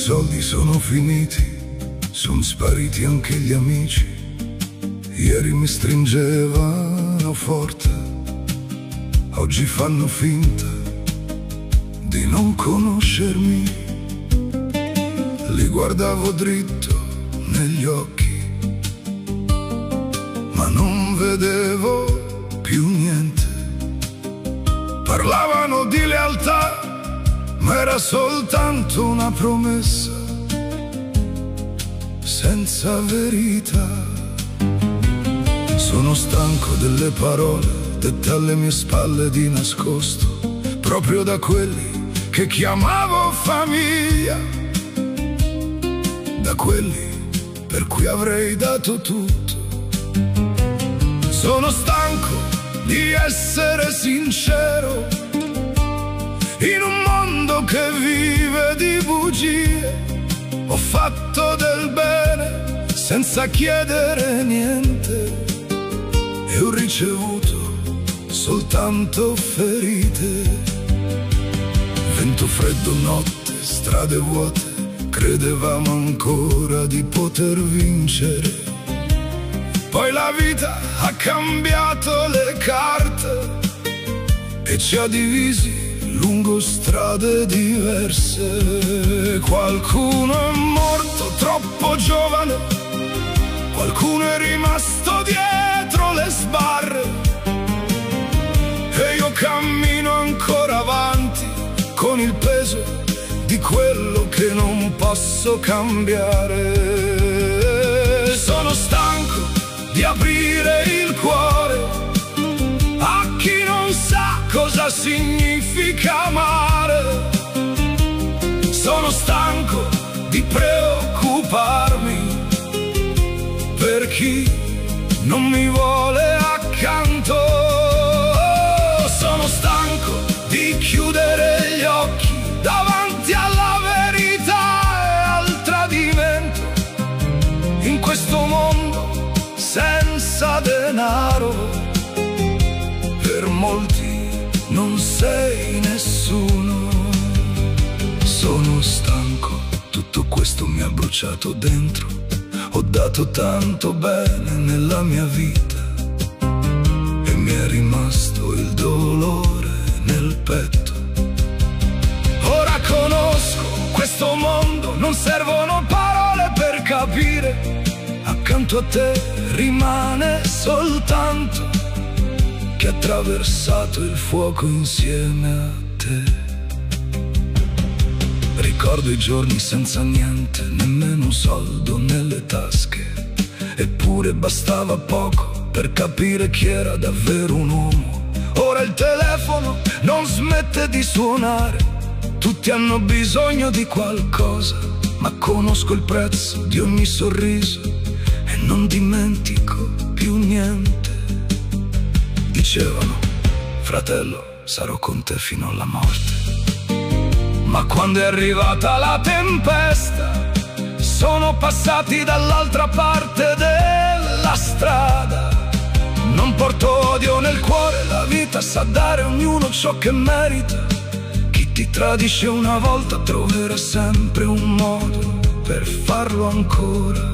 soldi sono finiti, son spariti anche gli amici. Ieri mi stringevano forte, oggi fanno finta di non conoscermi. Li guardavo dritto negli occhi, ma non vedevo più niente. Parlavano di lealtà, ma era soltanto una promessa senza verità. Sono stanco delle parole dette alle mie spalle di nascosto, proprio da quelli che chiamavo famiglia, da quelli per cui avrei dato tutto. Sono stanco di essere sincero in un mondo che vive di bugie. Ho fatto del bene senza chiedere niente e ho ricevuto soltanto ferite. Vento freddo, notte, strade vuote, credevamo ancora di poter vincere. Poi la vita ha cambiato le carte e ci ha divisi lungo strade diverse. Qualcuno è morto troppo giovane, qualcuno è rimasto dietro le sbarre, e io cammino ancora avanti con il peso di quello che non posso cambiare. Sono stanco di aprire il cuore a chi non sa cosa significa amare. Sono stanco di preoccuparmi per chi non mi vuole accanto. Sono stanco di chiudere gli occhi davanti alla verità e al tradimento. In questo mondo senza denaro, per molti non sei nessuno. Sono stanco, tutto questo mi ha bruciato dentro. Ho dato tanto bene nella mia vita e mi è rimasto il dolore nel petto. Ora conosco questo mondo, non servono parole per capire. Accanto a te rimane soltanto che ha attraversato il fuoco insieme a te. Ricordo i giorni senza niente, nemmeno un soldo nelle tasche, eppure bastava poco per capire chi era davvero un uomo. Ora il telefono non smette di suonare, tutti hanno bisogno di qualcosa, ma conosco il prezzo di ogni sorriso e non dimentico più niente. Dicevano, fratello, sarò con te fino alla morte. Ma quando è arrivata la tempesta, sono passati dall'altra parte della strada. Non porto odio nel cuore, la vita sa dare a ognuno ciò che merita. Chi ti tradisce una volta troverà sempre un modo per farlo ancora.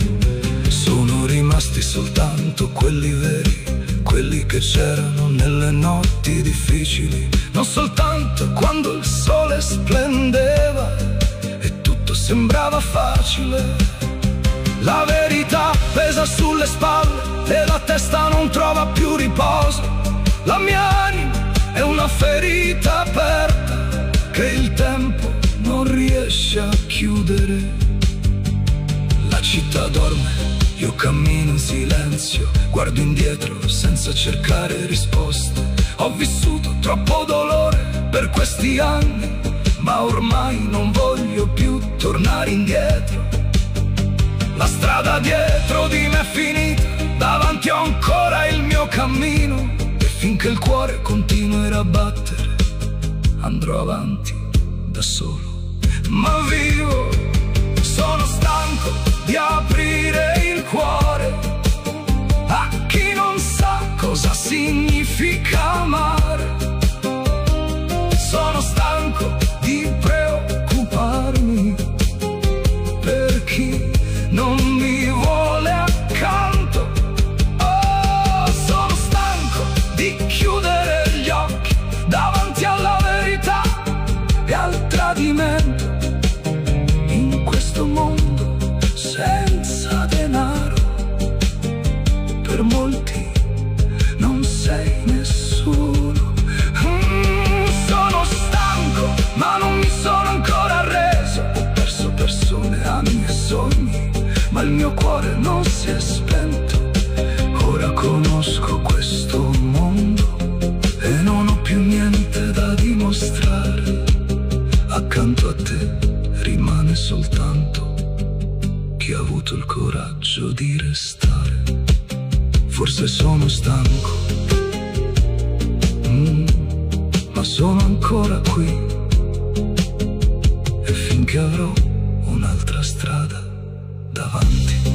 Sono rimasti soltanto quelli veri, quelli che c'erano nelle notti difficili, non soltanto quando il sole splendeva e tutto sembrava facile. La verità pesa sulle spalle e la testa non trova più riposo. La mia anima è una ferita aperta che il tempo non riesce a chiudere. La città dorme, io cammino in silenzio, guardo indietro senza cercare risposte. Ho vissuto troppo dolore per questi anni, ma ormai non voglio più tornare indietro. La strada dietro di me è finita, davanti ho ancora il mio cammino, e finché il cuore continuerà a battere andrò avanti da solo, ma vivo. Sono stanco di aprire il cuore a chi non sa cosa significa amare. Sono stanco di preoccuparmi per molti non sei nessuno. Sono stanco, ma non mi sono ancora arreso. Ho perso persone, anni e sogni, ma il mio cuore non si è spento. Ora conosco questo mondo e non ho più niente da dimostrare. Accanto a te rimane soltanto chi ha avuto il coraggio di restare. Forse sono stanco, ma sono ancora qui, e finché avrò un'altra strada davanti.